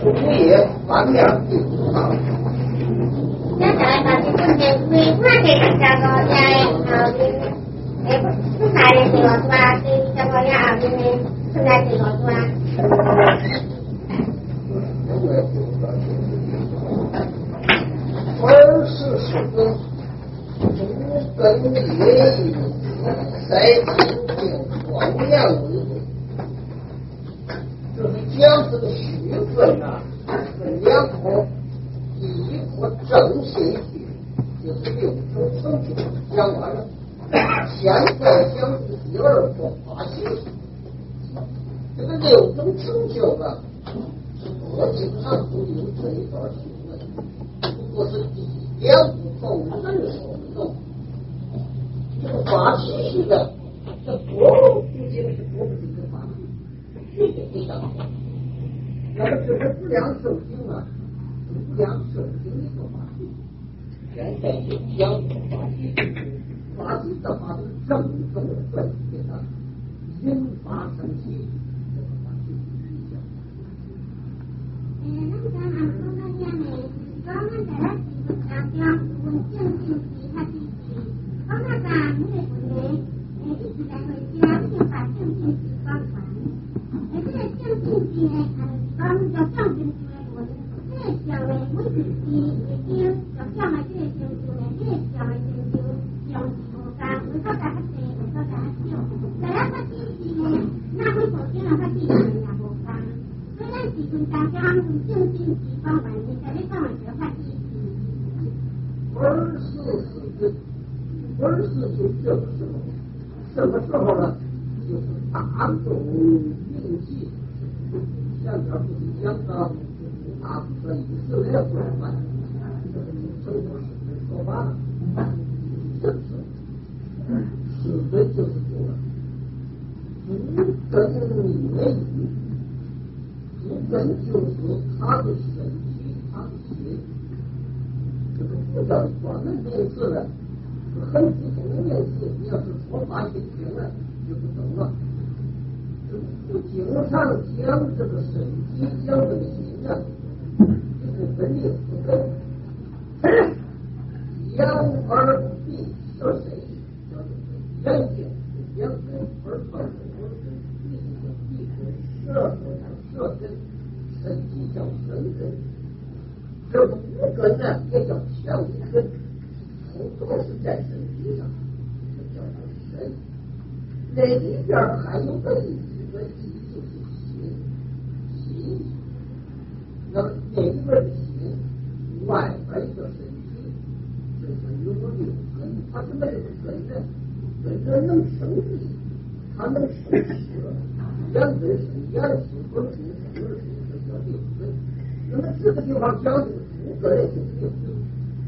物业方面的啊。 那在把这个美国这个叫做在不啥的这个是吧？这叫做呀，就是现在这个是吧？ 而是说主根业以在进行光亮为主，就是将这个虚分啊分两头，第一颗正信体就是六种成就讲完了，现在讲第二个发心。这个六种成就啊，我经常都有这一段学问，不过是第两部分人说不懂。这个发气的，这多不仅是多不仅是发气，气也非常好。那么这是不良受精啊，不良受精的一个发气。现在就讲发气，发气的话是正宗分析的，引发生气。 那咱们说那年呢，咱们在那基本上讲稳定性其他地区，我们咱美国呢，一直在会讲就把正经地方管，这个正经地呢，咱们叫正经地方，这个讲呢，每地区已经要讲了这个正经呢，这个讲了正经，讲不干，为啥咱还得，为啥咱还少？在那个地区呢，那会否定了他地区也不干？虽然基本上讲正经地方管，你在这方面就他地区。 而是就这个时候，什么时候呢？就是大众运气，前边不是讲到大部分以色列国嘛，这个就是说白了，这是是的就是说了，主根业余，主根就是他的身体，他的心，这个不叫专门名词的。很普通的名词，你要是说发心经了就不懂了。不经常讲这个身体，讲这个心啊，就是分裂不分。眼耳鼻舌身意，叫做眼睛是眼根，耳朵是耳根，鼻子是鼻根，舌头是舌根，身体叫身根。这五根呢也叫前五根。都是在身体上，这叫做身。那里边还有个意，就是心。心，那么那里边的心，外边一个身体，就是有个六根。它是那个根呢？根能生力，它能生舌，眼根是眼睛，耳根是耳根，这叫六根。那么这个地方讲这个五根就是六根。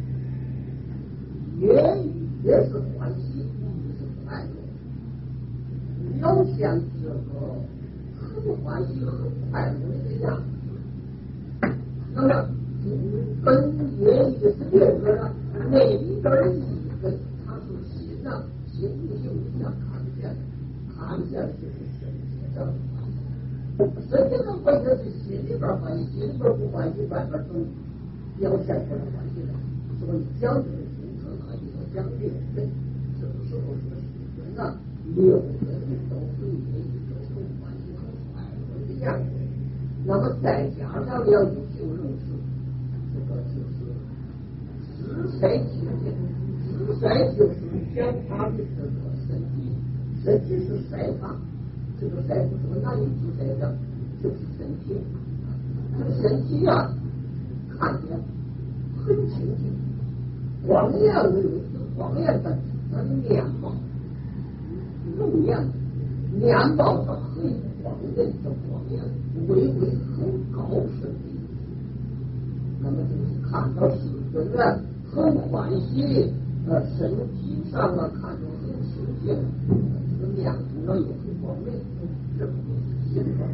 也是欢喜，也是快乐，表现这个很欢喜、很快乐的样子。那么根也是这个那里边的一根，它是心呐，心不行你想看见，看见就是身体上的欢喜，身体上欢喜是心里边欢喜，心里边不欢喜，外边都表现出来欢喜来。所以讲这个。讲六根，这个时候是六根啊，六根都分别一种很欢喜、很快乐的样子。那么再加上要有形容词，这个就是自在体验，自在就是讲他的这个身体，身体是晒法，这个晒不是哪里自在的，就是身体。这个身体啊，看见很清净，光亮的。光亮的它的面貌，容颜面貌是很光的一个光亮，微微很高深的。那么就是看到世尊呢很欢喜，身体上啊看着很清净，这个面孔呢也很光亮，这个就是形状。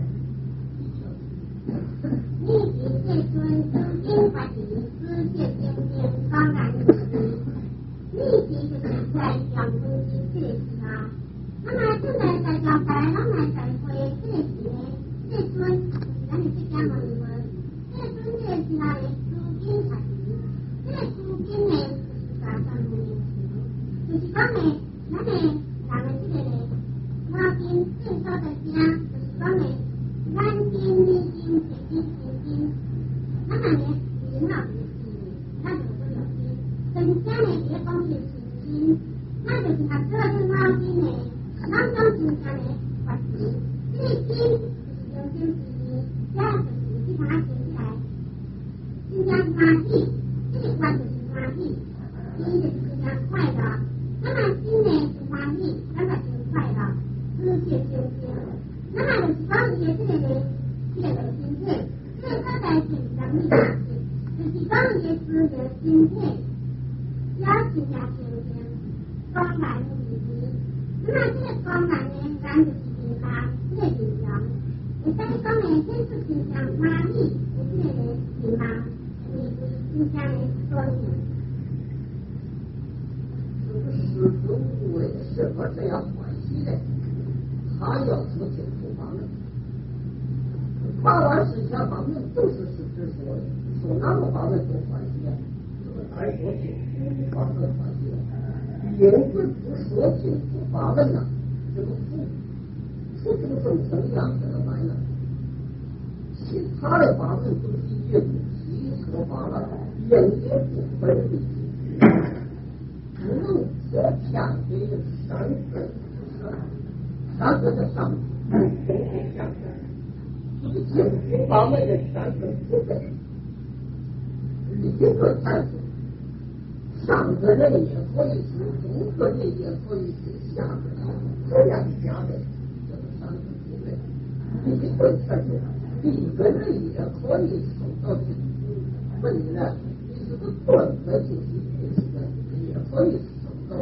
你比这尊曾经把你世界经典当然如此。立即就是在讲东西这是啊，那么现在在讲白老奶奶会这些这尊，咱们是讲了一个，这去把它捡起来，心中欢喜，这个关就是欢喜，心就是非常快乐。那么心呢是欢喜，那么就快乐，世界就这样。那么就是讲伊的这个身体，这个所在是什么东西？就是讲伊的身体，表情也平平，光彩无比。那么这个光彩呢，咱就是平常这个形象。会使你讲的显出真正欢喜的这个面貌，是真正的所见。 这个施主为什么这样欢喜呢？他要说清楚方面，八万事项方面都是实质说的，说哪个方面都欢喜啊？这个才说清楚方面欢喜了。因为不说清楚方面呢，这个福这个众生样子的来了，其他的方面都是一如其说法了，人也不分离，不能说相对的三分。三分的上都是相分，这个净土方面的三分不分，理论才是上个人也可以是，中个人也可以是，下个人这样加的，这个三分不分，理论才是一个人也可以受到净土，问题呢，你是个断的就是意识的，也可以受到。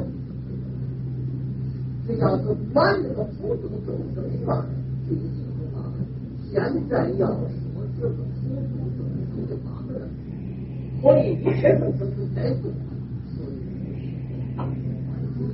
这要是满这个普度众生法这个净土法门，现在要说这个普度众生的法门，所以一切众生都在做，所以当然欢喜。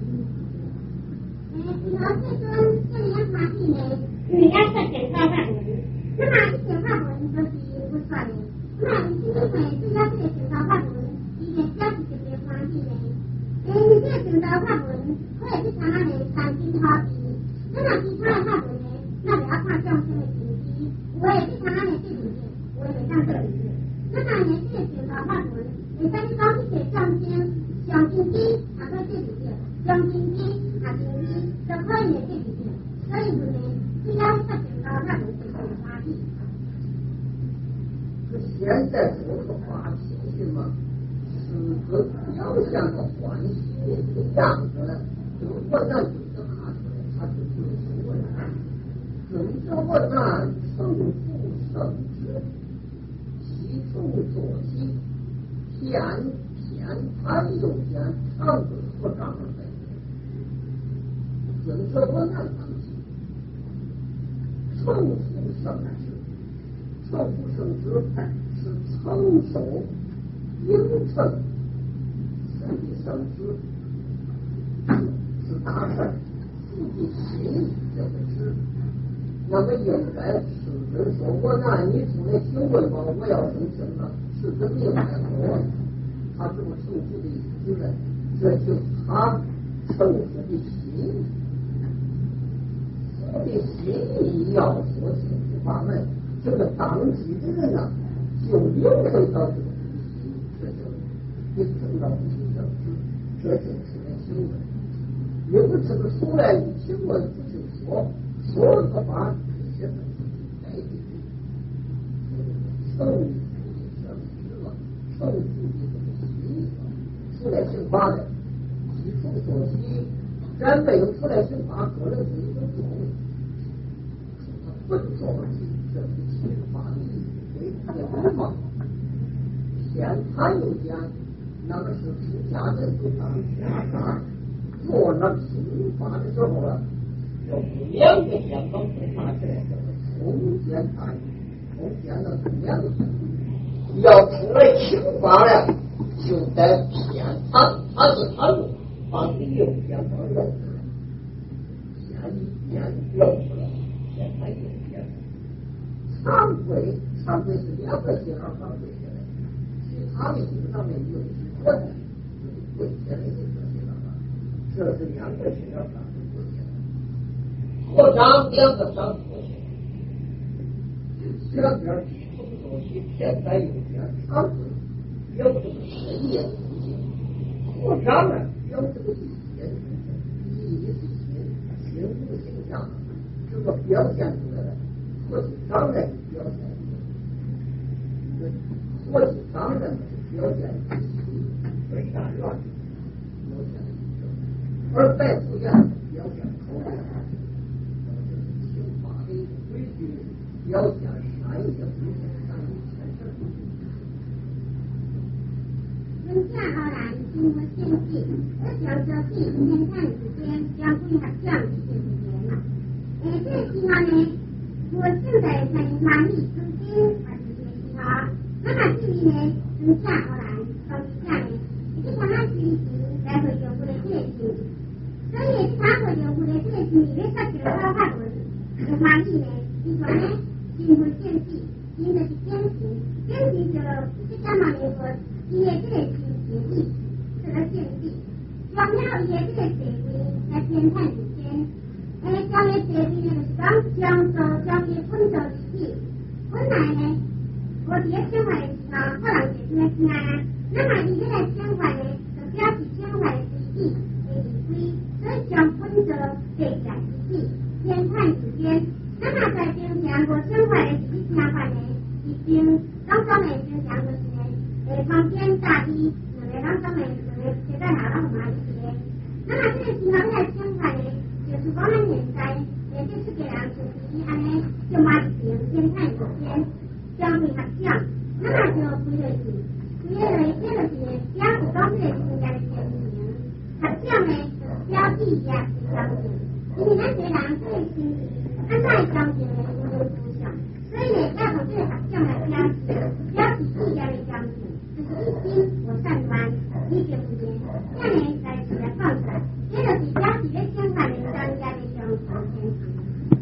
老师说这里要欢喜呢，你要说简化法文，那么简化文就是不算的。那么你今天会只要这个简化法文，一个表示这个欢喜呢？你这个简化法文。可以去看那个三金好题，那么其他的法文呢，那就要看众生的情绪。我也去看那个这里面，我也上这里面。那么呢，这个简化法文，你跟你讲这些众生、上经机啊，在这里面，上经机啊，经机都可以在这里面。所以说呢，只要是简化法文就是欢喜。 现在说的话，相信吗？是个表现的欢喜的样子了。我让你的看出来，他就是我难，跟着我难，胜负胜之，其中作息，偏袒右肩，长子和长辈，跟着我难当心，胜负胜之，胜负胜之是成熟应胜，胜利胜之。是大事，自己心这个事，那么应该是跟说我拿你出来请问吧，我要生气了，是跟明白我，他这么成熟的意思呢，这就是他成熟的心，他的心意要说清楚法门，这个当机的人呢，就领会到这个东西，这就引证到不清正知，这就是来行为。因为这个出来一请问不就说了个法，这些东西在这里，成熟的相识了，成熟的这个心了，出来行法的，基础所习，咱没有出来行法，可能是一个作为，他不作为，这是行法的意思，为了嘛，先他又讲，那么是出家人都当下法。做了刑法的时候了，有两个相当不大起来，中间谈，中间的两个，要出来刑法了，就得偏袒，他是他路，把你右边方露出来，偏一边露出来，偏袒右边。常规是两个信号常规下来，其他的经上面有几个，就是规下来的。这是两个学校长的过去，或长两个长过去，这边基础东西偏在右边，长子有这个深夜东西，或长呢有这个意识心无形象，这个表现出来了，或者长呢表现出来， 所以当然表现非常乱，而在不言表现口感，刑法的规矩表现善意，善意全身。 文下而然，经过先进，这小说比天看之间将会合相一些时间嘛。这个时候呢，我现在在满意中间或者这个时候，那么这里呢，文下而然，到底下呢，这个它是来回有这个这个性，所以它会有这个这个性里面它这个方法论，满意呢，你说呢，经过先进，经的是典型，典型就这干嘛呢？说因为这个是协议，这个限制，光要因为这个协议在天看之间，交易协议呢是讲将做交易分做利益，本来呢，我这个想法的时候，可能就是那听啊，那么你这个想法呢，就表示想法的利益的利规，所以将分做对价之利，天看之间，那么在平常我想法的这个想法呢，已经刚刚呢就讲的是呢。旁边大一，两种的这个哪个嘛一些，那么这个情况的想法呢，就是我们现在就是这样，就是安尼就马平先看之间相对合相，那么就不对劲，不对了，这个是表不到这个中间的天平，合相呢就是表地下是相平，因为咱这人这个心理，按在相平的因为不相，所以呢要从这个合相来表示地下的相平。一心我善观，你对不对？这样呢，在起来放下，这就是表示的相反的专家的相同天性。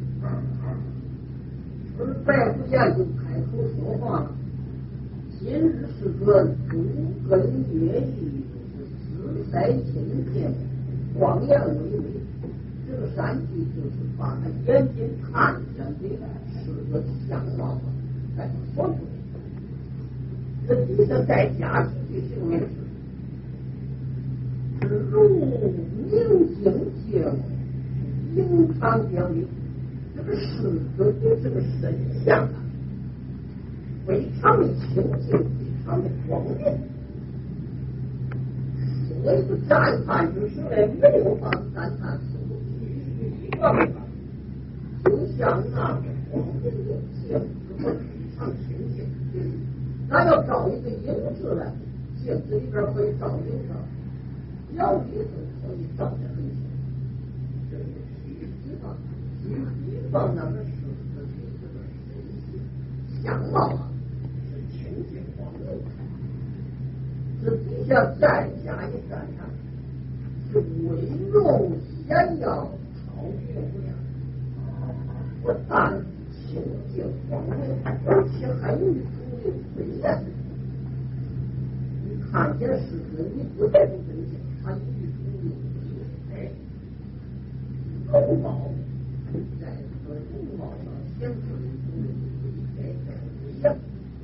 而再不言就开口说话了。今日是个主根乐意，自塞亲近，光言为为。这个山句就是把他眼睛看见的是个相貌来说出来。这底下再加上的形容是如明镜见应常表里，这个事实对这个神像啊，非常的清净，非常的光明。所以说赞叹之时呢，没有把赞叹所必须忘了，就像那个光明的镜子非常清净。那要照一个影子来，镜子里边可以照影上，表里头可以照得很清。这是比方那个是这个神性相貌啊，是清净光明。这底下再加一赞叹，是微容显耀，超越无量。不但清净光明，而且还有推荐，你看见事实，你不再不分析，他一出哎，容貌在这个容貌上显出的不一样，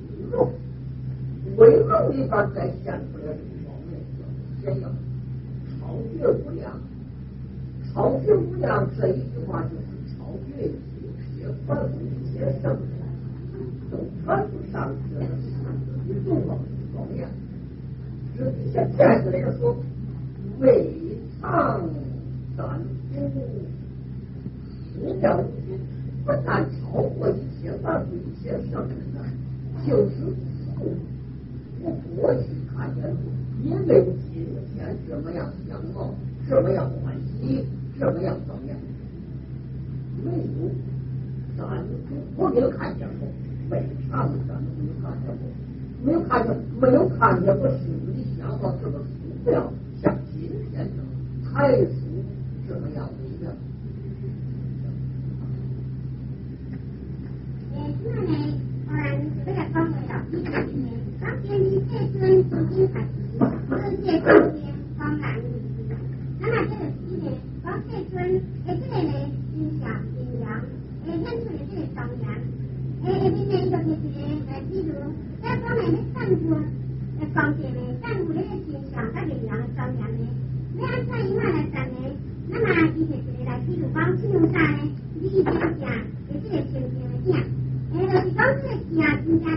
为容里边再显出来这个方面显要超越无量，超越无量这一句话就是超越一切凡夫一切圣人。都传不上去了，你动了方面，这底下再来说，未尝三不无量无尽，不但超过一切凡夫一切圣人呢，就是不过去看见，因为今天这么样相貌，这么样欢喜，这么样怎么样，没有三我没有看见过。非常的没有看见过，没有看见过心里想到这个塑料像今天的财富这么样的一个。 这呢，当然这个方面要提醒一点，当前你这尊重新开始，世界上边当然那么这个时呢，当这尊这个呢，影响阴阳，显出的这个张扬。今天一个就是比如在方面的散布方面呢，散布的现象，它这样张扬的，那按照一般来讲呢，那么一些是来比如讲金融上呢，理解下，这个情形的讲，就是讲这个真正方面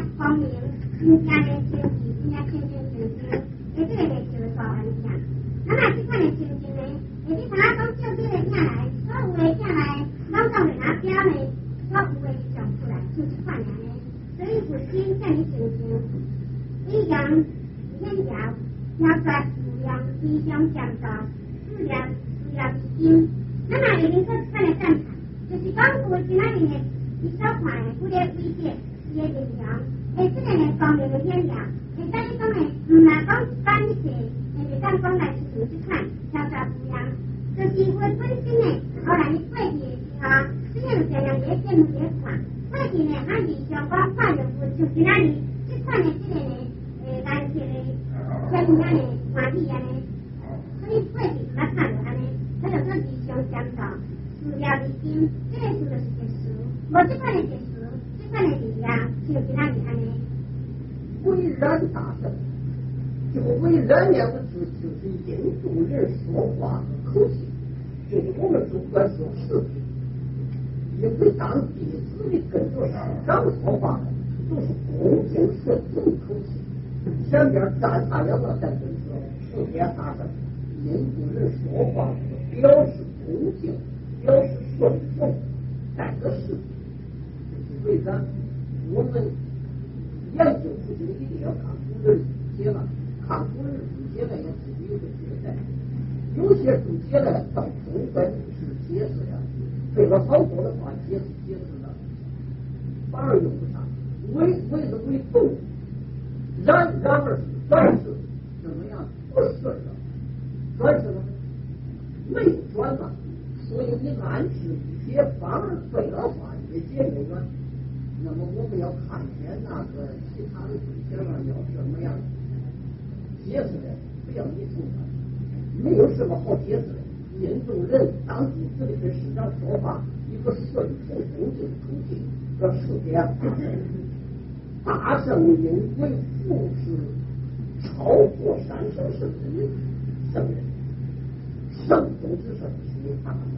明人家的经济，人家天天经济，这个是就是说很像。那么这款的情形呢，你他讲照这个下来，所有的下来，拢总是拿表呢，所有的上出来，就这款样的。所以不仅像你情形，一样现条要抓数量非常强大，数量已经。那么里面这款的战场，就是讲过去那里呢，你所看的这个威胁，这个力量，这个呢方面的现象，等于讲呢，唔係講單一些，係講講來是去看，叫做不一樣。就是我本身呢，後來你過去的時候，雖然這樣也見唔看，過去呢，俺是想講看到就是那裡，這款的這個呢，藍色的，像那呢，黃體啊呢，所以過去唔看到安尼，佢就說是想相到，資料已經，這個就是結束，無這款的結束，這款的力量就是那裡安尼。 為人大聖，就為人兩個字就是印度人說話和口氣，就是我們中國說視頻，因為當弟子的跟着師長說話都是恭敬順從口氣，前邊站上兩個在跟說世界大聖，印度人說話表示恭敬，表示順從，帶着視頻，就是為人我們研究出去一定要看古人注解了，看古人注解了也自己有个交代。有些注解呢到中本是解释了，对了好多的话解释了，反而用不上。为是为动，然而转是怎么样不顺了，转是呢没有转了，所以你暗示一些反而对了话越解越远。那么我们要看见那个其他的对象要怎么样解释的，不要你从他，没有什么好解释的。印度人当地这里跟市长说话，一个顺从恭敬口气，这世界大圣因为父是超过三生圣人圣人，圣中之圣是大圣。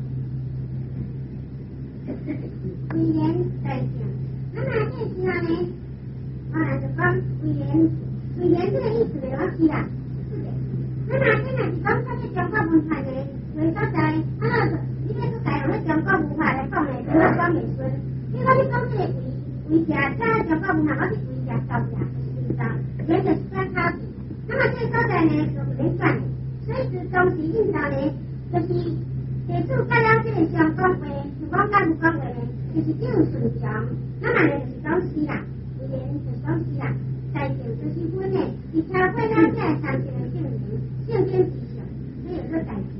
威严在线，那么这时候呢，就讲威严这个意思呢，我知啦，是的。那么现在是讲这个中国文化呢，为所在，你这个改用中国文化来讲呢，就我讲美孙。你讲这个为下，这中国文化我是为下到下，是吧？也就是相差别。那么这个所在呢，就不能转的，所以是当时印象呢，就是接触改了这个相关话，是讲甲不讲话呢。就是这种顺从，那么呢就是讲是啦，威严就是讲是啦，再就就是阮呢，是超过了这三件的证明，圣经之上，没有这改变。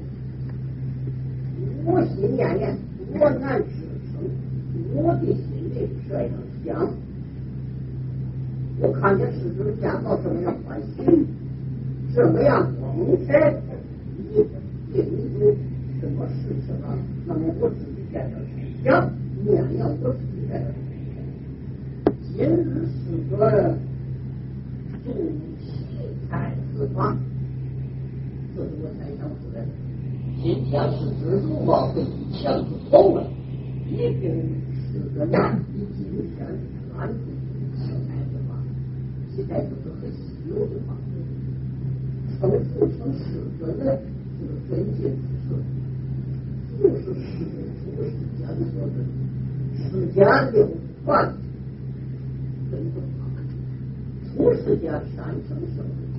我心念念，我难支撑，我的心里这样想，我看见世尊见到这么样欢喜，这么样光彩，一定有什么事情啊？那么我自己在这想。念要我自己在这，今日是个重奇才之法，这是我才想出来的。今天是指如果会强制口吻，一定是个难以今天安住奇才之法，奇才就是很稀有的法，称父称世尊呢，就是尊敬之事，就是世出世间所尊。世间六万真正法，出世间三生圣人，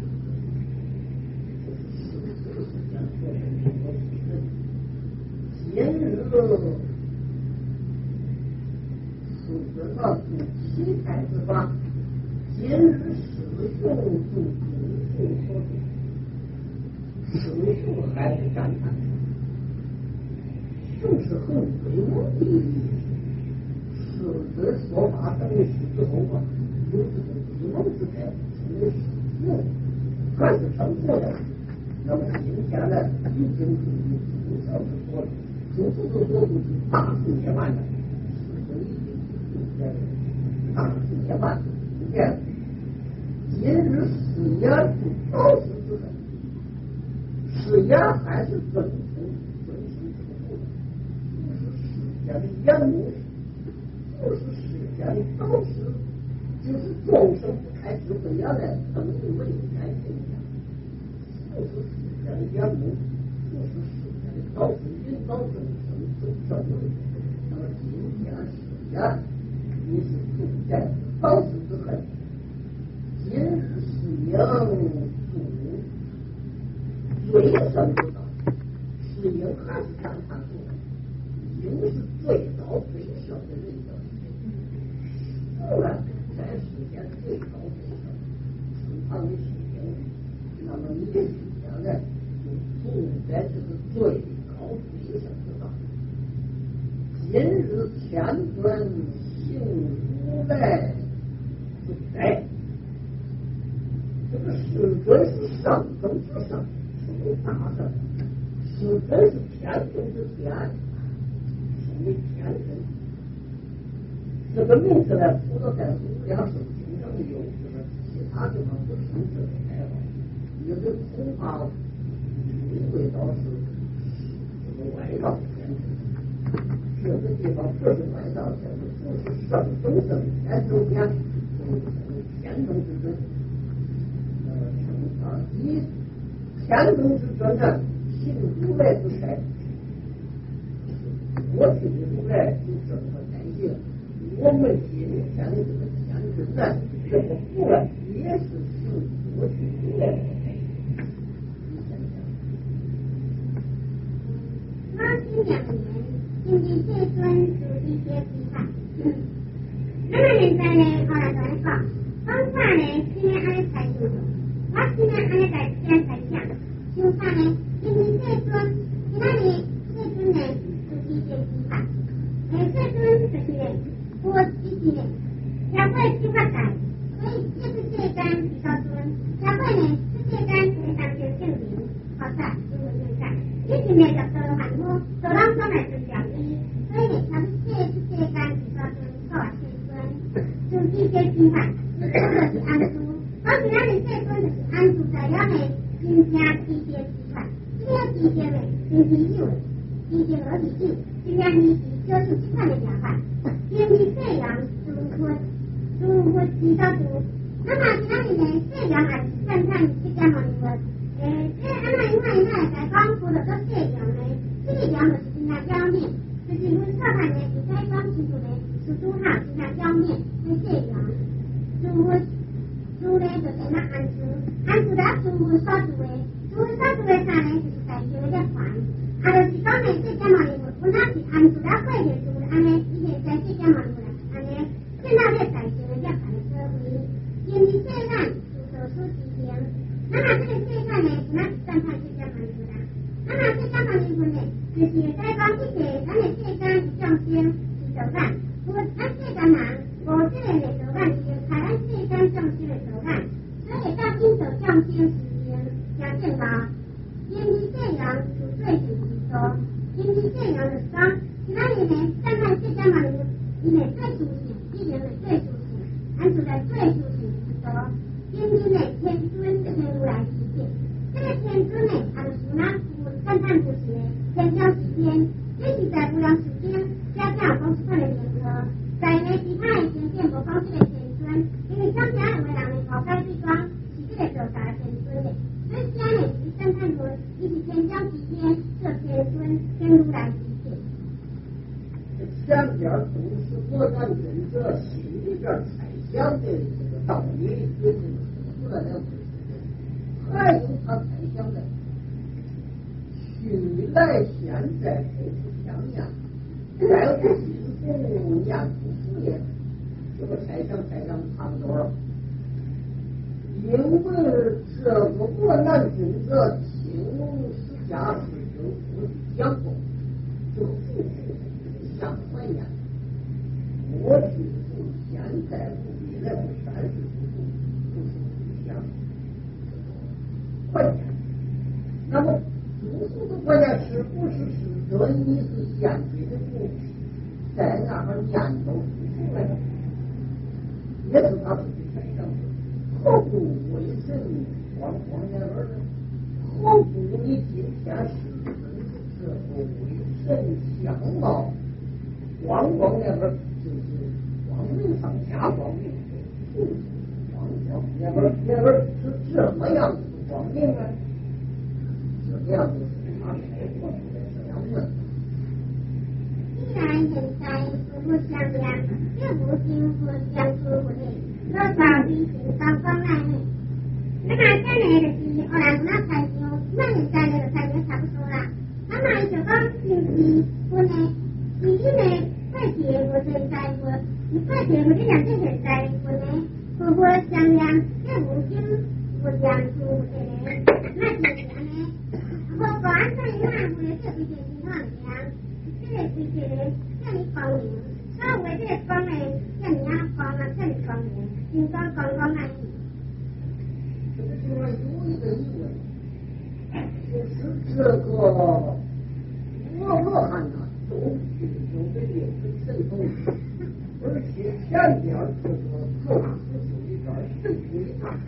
就是世间所有的人。今日是个奇才之法，今日是用度读书所读，师父还是赞叹，就是很威武的。是这说法等于是之后嘛，有这种自蒙之才，成为师父，还是成佛的。那么今天呢，已经是从小之佛了，从此之后就是大事业万的，师父已经是大事业万，你看，今日誓言不导师之人，誓言还是遵从之后的，不是世间的言语。就是世间的导师， 就是众生不开智慧眼来，等于没有眼睛一样。不是世间的眼目，不是世间的导致引导众生走正路。那么今天世间，你是住在导致之恨。今日是应度最深之道，是应还是三盘度？应是最高最小的人格。是啊，在世间最高最小，身旁的心灵，那么你的心灵呢，就住在这个最高最小之道。今日天尊行如来不在。这个世尊是上等之上，是大圣；世尊是天中之天，是为天人。这个名字呢，除了在无量寿经上有，就是其他地方不生这个开发。有的恐怕理会到是这个外道天人，这个地方不是外道天人，不是圣中圣天中天，就是天中之尊。以天中之尊呢，行如来之差。过去的如来就这么代谢，我们今天的这个天尊呢，这个佛也是行过去如来的差。 光绪2年，经济最尊主一些批判。那么现在呢，后来再讲，方法呢，今天安排就。我今天安尼在天才讲，就啥呢？因为这尊，今仔日这尊呢，就是一个批判。这尊就是呢，我以前呢，社会批判在，所以这是世间比较尊，社会呢，这世间非常就证明，好在就会现在，以前呢就做汉武，做人上来就讲义，所以呢，他是世间比较尊，做这尊，就一些批判，这就是安住。我今仔日这尊就是安住在了呢，真正地界之法。这个地界呢，真是有的，地界何其有，真正你是少数这款的疗法。因为这样如何知道住？那么今仔日呢，这样也是看看这个嘛问，这安那因为那在讲除了个这样呢，这个样就是真正表面，就是阮小汉呢，就在讲清楚呢，是拄好真正表面，那这样如何？主呢就是那安住了主文所住的，主文所住的啥呢？就是在修的环，就是讲呢，这件嘛物，本来是安住了过的住，安尼以前在这件嘛物啦，安尼现在在在修的环的社会，因为这咱是所处之境，那么这个这咱呢，那是算看这件嘛物啦，那么这件嘛物呢，就是在讲这个咱的这件是上升是走咱，咱这个人无这个的走咱是开咱这件上升的。所以到因走降天时间讲正道，因为这样就最是说，因为这样的说，其他人呢，看看这家嘛，因为最熟悉，一人的最熟悉，俺住在最熟悉是说，因为呢天尊天如来世界，这个天尊呢，就是那看看就是呢，天教时间，这是在无量时间，加上公司看的联合，在呢其他已经见过方式的天尊，因为将家有的人呢，搞该地方。这个大天尊的，所以家呢是三看尊，一是天将之天，这天尊天如来之天。 前边都是我咱跟着心里边猜想的这个道理，就是说了两回事。还有他猜想的，去来现在不是相念，在我心中念不服也，这个猜想差不多了。因为这个我南君者听释迦世尊父讲过，这个父想怀念，过去是现在未来30处都是想怀念。那么诸佛的怀念是不是世尊你是现给的故事，在那儿念都出来了，也是他自己猜想的。何不为神光眼儿？何不你今天是这个为神相貌光眼儿，就是光明上加光明， 不是光脚，那边是这么样子的光明啊？这样子是他才做出来这样问。 既然现在不相量，也不经过相处不的，多少比平常光来呢？那么现在的是我让那才就那现在的才就差不多啦。那么就讲就是我呢，自己呢快铁我现在我，你快铁我这两件现在我呢，不相量，也不经过相处的呢，那就是呢，我管在那我的这一些情况下。这个是叫你光明，所以我这个光呢，叫你要光啊，叫你光明，应该光来。 这个地方有一个疑问，就是这个我看呐，都是有的六根神通，而且前边这个构思有一点神通一大。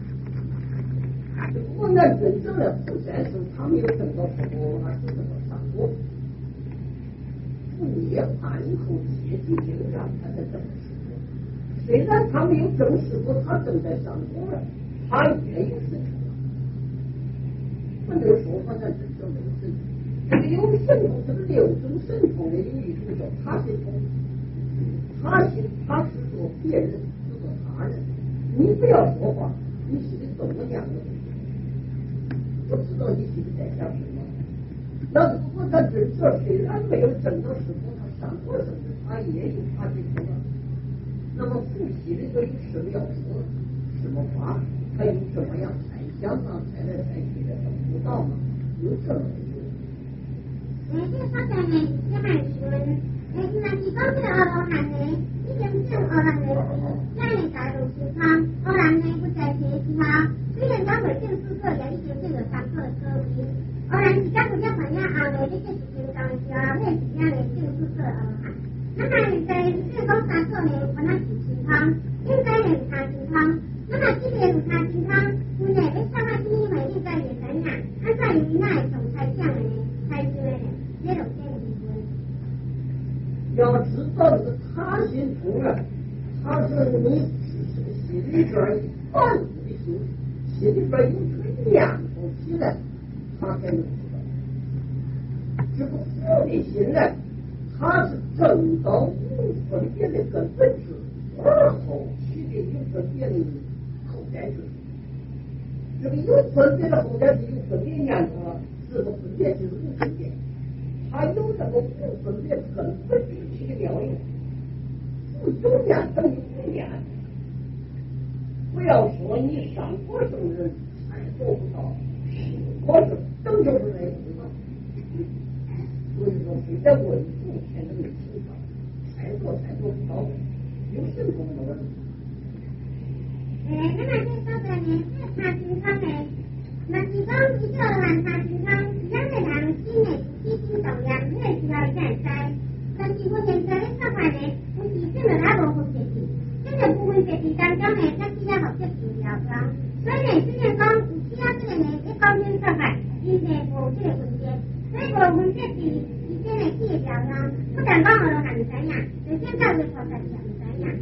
我那真正的富先生，他没有等到什么，他是等到上过。不也按口接近经上，他才证实过。虽然他没有证实过，他正在上工了，他也有神通。我这个说法咱真正没有神通。这个有神通，这个六种神通的有一种叫他神通，他是做别人，是做他人。你不要说话，你心里怎么样的？我知道你心里在想什么。那如果他真正虽然没有证到师傅，他上过生日，他也有他的头了。那么夫妻里头有什么要说，什么话，还有什么样猜想啊，猜来猜去的，都不知道吗？有这么一个。 这个发展呢，也蛮说，那是讲这个罗汉呢，已经证罗汉的是，家里大陆情况，罗汉呢不在学习哈，虽然讲会证书课也已经这个上课科比。偶然是讲不讲朋友啊？我这些事情讲是啊，那是这样的，这个宿舍哈。那么在这个上课呢，我那是情况，应该有他情况。那么这边有他情况，我呢被上海第一位应该也怎样？按照于那一种才这样的才是的，这种这个理论。 要知道这个他心通啊，他是你心里边一半子的心，心里边有这个念头起来。他才能知道，这个佛的心呢，它是正到无分别的根本质，而后起的有分别的后代质。这个有分别的后代质，有分别念头了，这个分别就是无分别。它有这个无分别根本质起的妙用，不有念等于无念。不要说你上过生人才做不到。我是等就是那个知道，所以说非在文字才能有情况，才做不到，有神通的问题。 那么这说的呢，这他情况呢，那是讲一个人他情况，两个人心呢起心动念，这个需要现在，但是我现在的说法呢，不是这个他不分别的，这个不分别的当中呢，它是要好些比较的，所以呢，虽然讲其他这个呢，一方面说法，是呢无这个分别，所以无分别是以前呢去表呢，不但讲我还是怎样，就现在的说法也是怎样。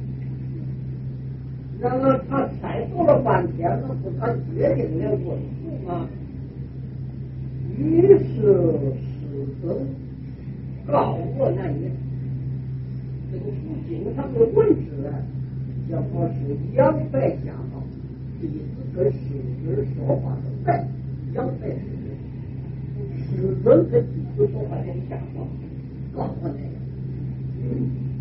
然而他猜度了半天了，不他决定了问题吗？于是师僧告我那一这个附近上的文字啊，叫做是两败家道，意思跟师尊说话是败，两败师尊，师尊跟弟子说话是假话，告我那个。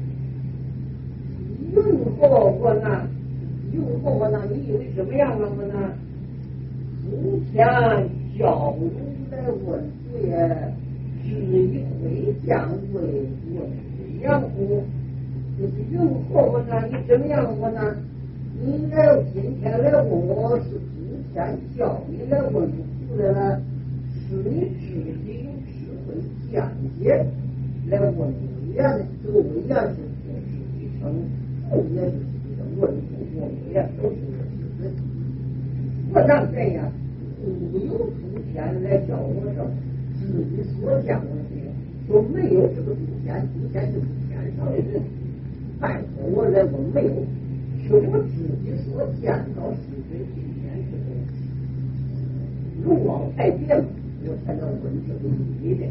用过我呢？用过我呢？你以为什么样了我呢？从前教儒来问罪，只以会将为问罪养乎？就是用过我呢？你怎么样我呢？你来今天来问我是之前教你来问出来了，是你自己有智慧见解来问罪呀的，这个罪呀是一称。后也是这个问题，我们也都是这个。我让这样无有出天来教我这自己所讲的这个，说没有这个出天，出天就是天上的人，拜托我来问没有， 就是我自己所见到是非今天之后，龙王才见，我才能问这个问题的。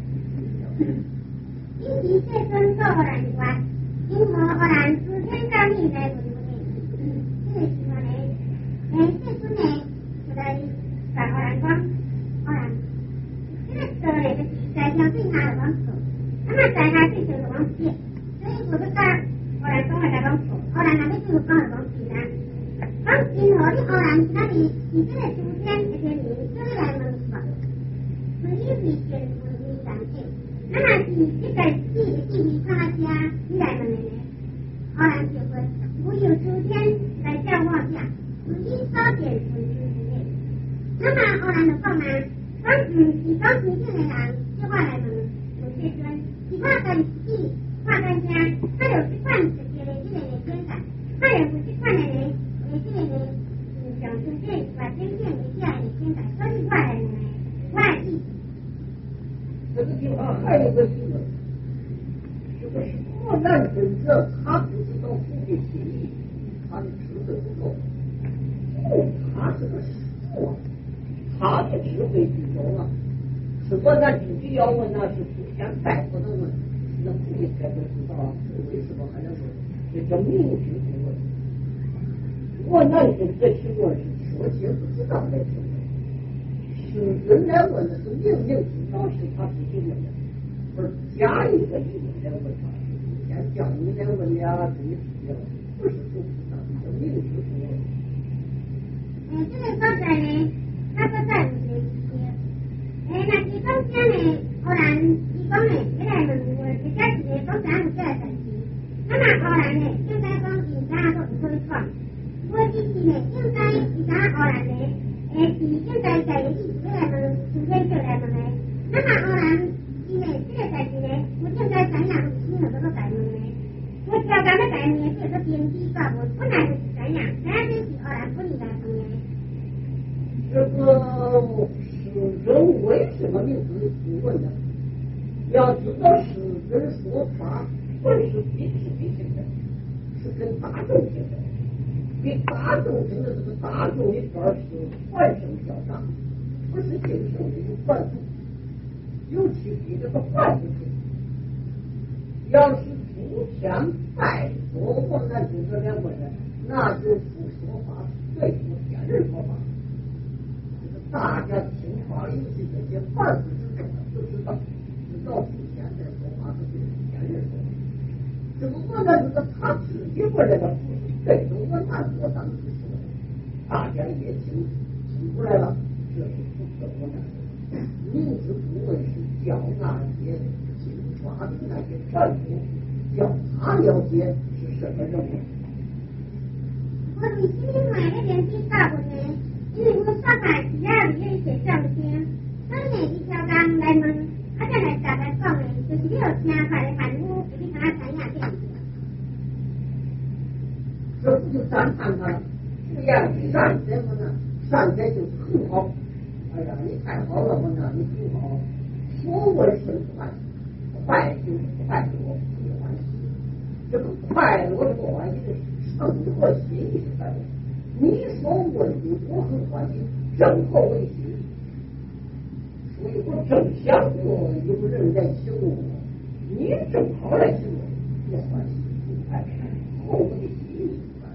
因其切尊受偶然观，因何偶然诸天照命来问问？这个是说呢，切尊呢，就在在偶然光，偶然，这个色呢就是在向对下的往走，那么在下对就是往斜，所以我就讲偶然光係往走，偶然那邊就是光係往斜啦。咁因何啲偶然那裡是這個諸天嘅天明，這個來問法，所以會見問你感應。那麼是這個地理看下你來問的呢？偶然結婚，我有諸天來叫我下，我一稍點存之內。那麼偶然就講啦，講是講前天嘅人，叫我來問切尊，是我跟地我跟家，他有習慣直接的這個嘅天感，他有不習慣的呢，這個呢上諸天把天線嘅下嘅天感，所以我來問我來意。 这个地方还有一个新闻，这个是国难真者，他不知道父的心意，他的智慧不够，他是个术，他的智慧具足了。是国难自己要问，那是不天拜佛的问，那不应该都知道，为什么还能问？这叫明知不问。国难真者提问是说些不知道的提问。是人来问的是明明知道是他自己问的，不是加一个理论来问他。先叫你来问呀，自己知道，不是不知道，是明知不问。 这个刚才呢，他说在五学期间，那其中间呢，偶然提供呢，这来问我，这家是呢，讲啥有这个神奇。那么偶然呢，应该讲以啥都不会创，我机器呢，应该以啥偶然呢？是现在在的意思来问，今天就来问呢。那么偶然是呢，这个代志呢，我现在怎样是很多个代问呢？我调讲的代呢，这个编辑法我本来就是怎样，哪里是偶然不理来问呢？ 这个世人为什么名字不问呢？要知道世人说法不是彼此彼此的，是跟大众听的。给大众听的这个大众一边是幻声较大，不是精神的有幻术，尤其比这个幻术听。要是诸天拜佛，我们这两个人，那就不说法，对付天人说法。这个大家听法尤其这些幻术之中都知道诸天在说法是对付天人说法。这个我呢，就是他自己过来的。这种我难我当时说，大家也听出来了，这是不可我难。明知不问是叫那些听法的那些战友，叫他了解是什么人物。 我对心里买那边听大部呢，因为我上海只要有一些上天，所以呢一条杠来问，他再来大概讲呢，就是你有听法的反误，给你看他怎样变。 这不就赞叹他了？这样善什么呢？善哉就是很好。哎呀，你太好了，我呢，你挺好。所谓是快，快就是快乐，不欢喜。这个快乐是不欢喜的，生活心意是快乐。你所问的我很欢喜，正合我的心意。所以我正想过有人来请我，你正好来请我，我欢喜，不快，合我的心意。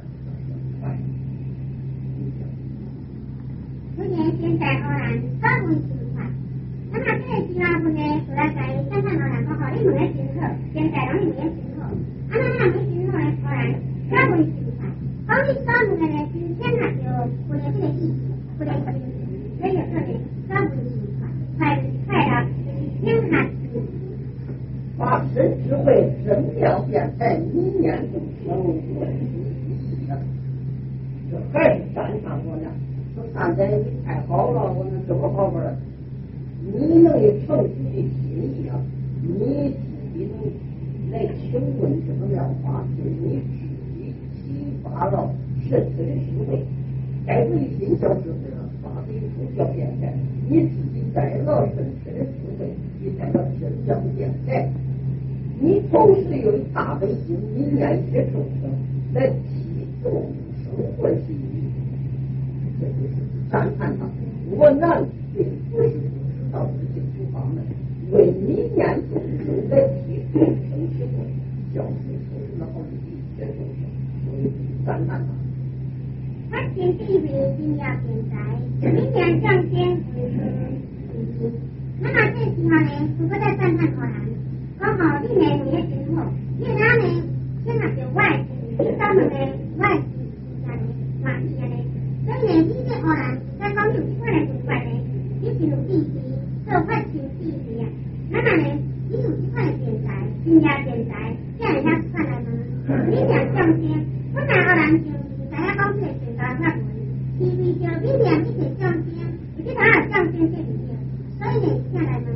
今年现在偶然刚问情况，那么这个情况呢，主要在于看看偶然不好，你问的清楚，现在让你问的清楚，那么没清楚的偶然刚问情况，当你刚问的呢，之前他就不连这个意思，不连这个意思，所以有时候呢，刚问情况，快了，听他把神智慧真妙变在你眼中成问题的，这还是赞赏我呢。说三仔你太好了，我能这么好玩儿，你能有成自己的心意啊，你自己能来请问这个妙法，对你自己启发了神智的智慧，该唯心教智慧了，法对不教变态，你自己带了神智的智慧，你带了神教变态，你同时有大悲心，你念一些众生来众生欢喜，这就是赞叹他。我难并不是不知道这些诸法门，为迷念众生来替众生起慧，教授出了好一切众生，所以赞叹他。 发现地位定要现在，明年降天不是。那么这时候呢，如果在赞叹可能，刚好你呢你也真好，你那呢现在就外地，你咱们呢外地下呢，外地下呢，所以呢你这可能在方面这块呢就怪呢，你进入地区，做发现地位啊，那么呢你有这块现在，定要现在，这样人家看来呢，明年降天，本来可能就大家讲这个现在法门，地位就明年你得降天，你这哪有降天这里面？所以呢，下来呢，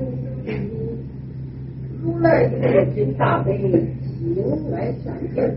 如来的真大悲，行来善见。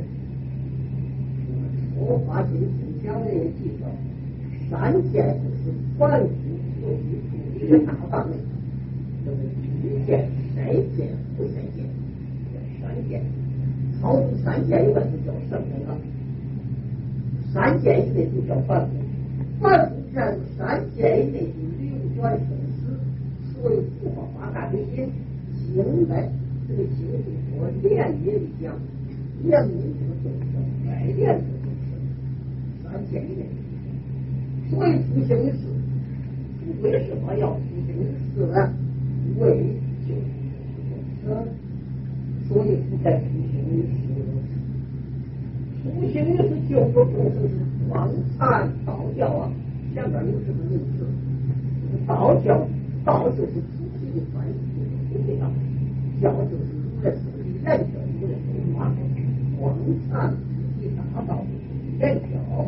说法经讲的也记着，善见就是凡夫俗子的一个大范围，就是愚见、善见、不善见，叫善见。超出善见以外就叫圣人了，善见以内就叫凡夫，凡夫占善见以内就流转生死。所以佛法八大为心，行来这个经就说连业的讲，连民这个众生，来连这个众生，三见以内。所以出行的事，为什么要出行的事呢？为救众生，所以不在出行的事。出行的是救助众生是广参道教啊，下边有这个名词，道教。道就是初期的翻译，就是这样；教就是如来手里研究如来手法，广参自己达到研究，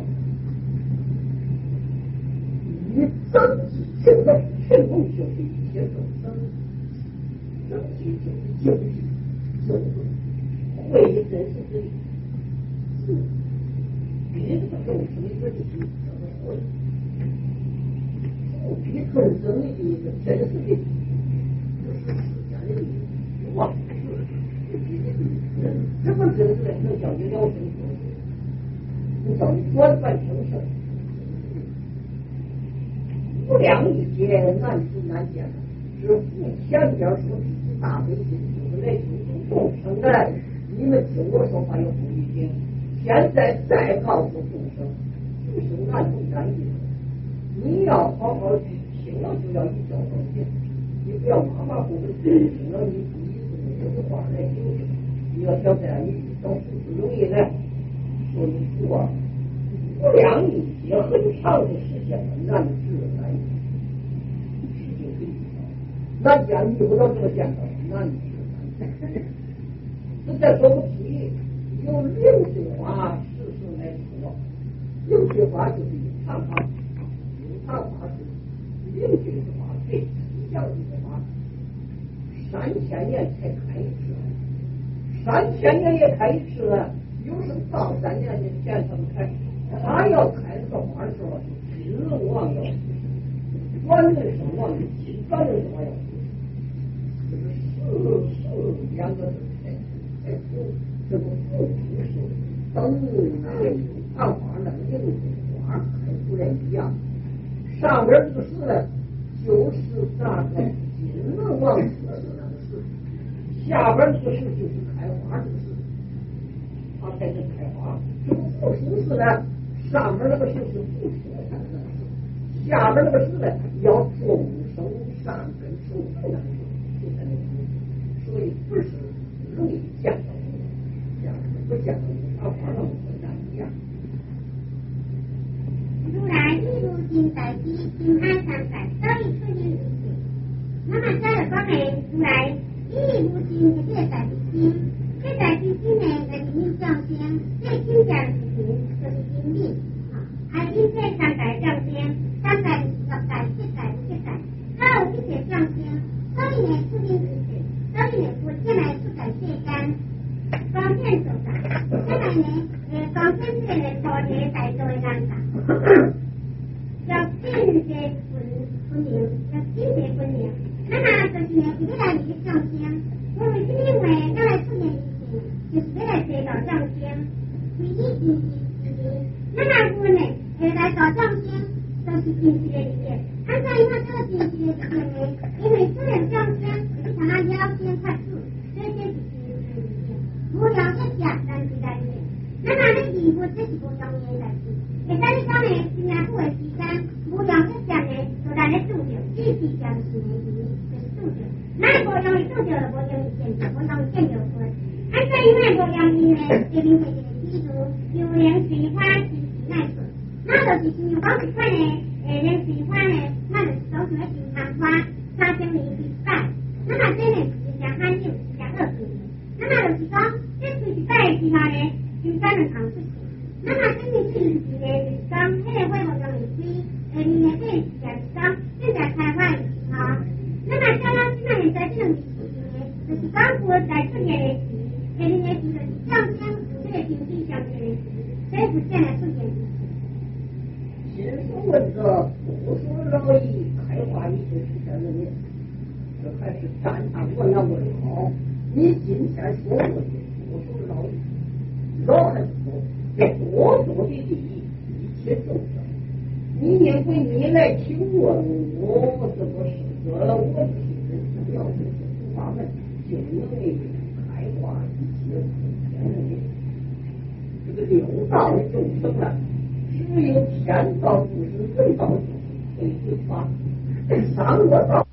以增益群众，群众就是一切众生，增益就是救济，救助，会真是这里，是别的众生一个就是怎么会。不比众生的一个真实的，就是世间的妄事，什么真实能叫你了生脱死？能叫你转转生生？无量一劫难知难见，是父前边说自己大悲心，就是来救助众生的。你们听我说话有不一定，现在再告诉众生，就是难中难易。你要好好去听了，就要一教到底，你不要马马虎虎听了，你不一定有的话来听听。你要想这样，你遇到是不容易的。所以说啊，无量一劫很长的时间难治难易，事情很少，难见遇不到这个见到难治难易。实在说不提，有6句话时时来说，6句话就是有常法。他法是6句之法，最奇妙的一个法，3000年才开一次，3000年也开一次了。有时到3年的前他们开，他要开这个法的时候，是指望要转人生望有心，转人生望要就是四2个字才出这个复出是等那有看法那个6句话开出来一样。上边这个事呢，就是大概金轮王子的那个事，下边这个事就是开花这个事，他才能开花。这个复出事呢，上边那个事是复出的那个事，下边那个事呢，要众生善根受福那个事，就才能出。所以不是容易见到的，像不见到开花那么困难一样。 如来一如今在地心安上在，所以出现如此。那么这个讲的如来一如今的这个在地心，这在地心呢，就是你降仙，最亲家的事情就是经历啊。而因这3代降仙，3代、10代、7代、50代，还有这些降仙，所以呢出现如此。所以呢，我现在出在世间，光天所在。现在呢，光天这个多年在做难上。要境界分明，要境界分明。那么就是呢，未来你的降仙，我们是因为要来出现一些，就是为了得到降仙，唯一一来大众生都是真实的力量。按照因为这个真实的力量呢，因为虽然众生是像咱了先发出，所以这是真实的力量。无量一切但是在力量。那么呢，义务这是无容易的代志。会使你讲呢，真正久的时间，无量一切呢，就咱咧拄着，只是相信的义，就是拄着。那无容易拄着，就无容易见着，无容易见着分。按照因为无容易呢，这边是一个例子，有灵水花，其实耐水。那就是像讲一款呢，灵水花呢，那就是讲像一金汤花，3千年一摆。那么这呢是常罕有，是常恶性的。那么就是讲，这水一摆的时候呢，就3人同出现。那么这个是意思呢，就是讲，迄个花无容易开，呢这是就是讲正在开花的时候。那么像咱现在现在这种时期呢，就是讲花在出现的时，呢就是象征这个经济上面的时，所以是这样出现的。 先说问着不说老矣，开花已经是在那里，这还是站上问了问好。你今天说过的不说老矣，老还不说，这多做的利益一切众生。你因为你来请问我这个事，我听人主要就是他们就能开花一切天人这个六道众生了。只有天道不是人道，可以把3个道。